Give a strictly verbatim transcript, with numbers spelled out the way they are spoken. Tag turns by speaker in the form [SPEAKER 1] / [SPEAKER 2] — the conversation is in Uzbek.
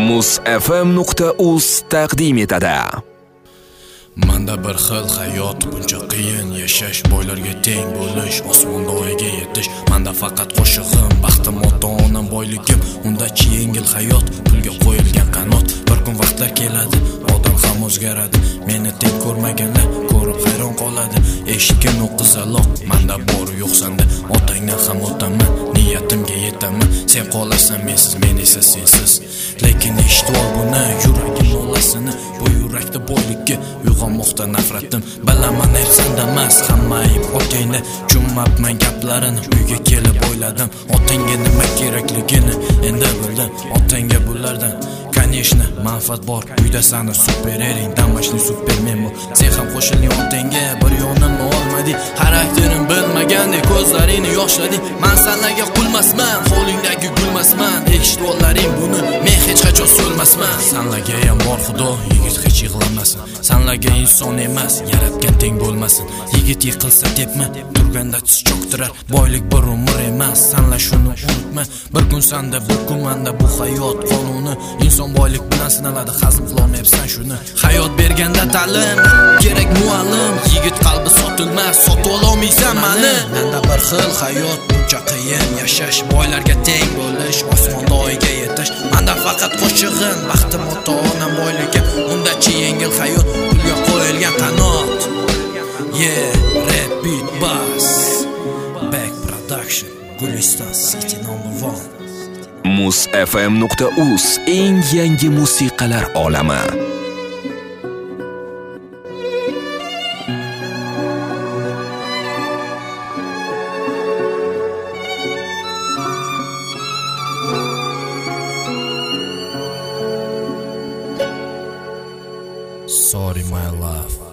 [SPEAKER 1] muz f m nuqta uz taqdim etadi.
[SPEAKER 2] Manda bir xil hayot, buncha qiyin yashash, boylarga teng bo'lish, osmonda oyga yetish. Manda faqat qo'shig'im, baxtim ota-onam boyligim, undachi yengil hayot, pulga qo'yilgan qanot. Bir kun vaqtlar keladi, odam ham o'zgaradi. Meni teng ko'rmaganlar ko'rib hayron qoladi. Eshikka noqizaloq, manda bor yo'q sanda. Otangdan ham otaman, niyatimga yetaman. Sen qolarsan mensiz, men esa sensiz. Lekin eshitib ol buni, yuragim olasini, bu yurakda boylikka uyg'onmoqda nafratim. Bilaman ersanda emas, hamma ayb otangda. Tushunmabman gaplarini, uyga kelib o'yladim. Otangga nima kerakligini endi bildim. Otangga bulardan конечно manfaat bor. Uyda sani super ering, damashli supermen bo'l. Sen ham qo'shiling otangga, bir yonimni olmading. Xarakterim bilmagandek ko'zlaringni yoshlading. Men senlarga qulmasman, qo'lingdagi gulmasman. Eshitvollaring buni, men hech qachon so'lmasman. Senlarga ham bor Xudo, yigit hech yig'lamasin. Senlarga inson emas, yaratgan teng bo'lmasin. Yigit yiqilsa tepma, turganda tiz cho'ktirar. Boylik bir umr emas, senlar shuni unutma. Bir kun senda, bir kun menda, bu hayot qonuni. Inson boylik bilan sinaladi, hazm qilolmayapsan shuni. Hayot berganda ta'lim kerak muallim. Yigit qalbi sotilmas, sotib olmaysan meni. Menda bir xil hayot, buncha qiyin yashash, boylarga teng bo'lish, osmonda oyga yetish. Menda faqat qo'shig'im, baxtim ota-onam boyligi, undachi yengil hayot, pulga qo'yilgan qanot. Yeah, rap beat bass, back production, Guliston City number one.
[SPEAKER 1] muz f m nuqta uz eng yangi musiqalar olami.
[SPEAKER 2] Sorry my love.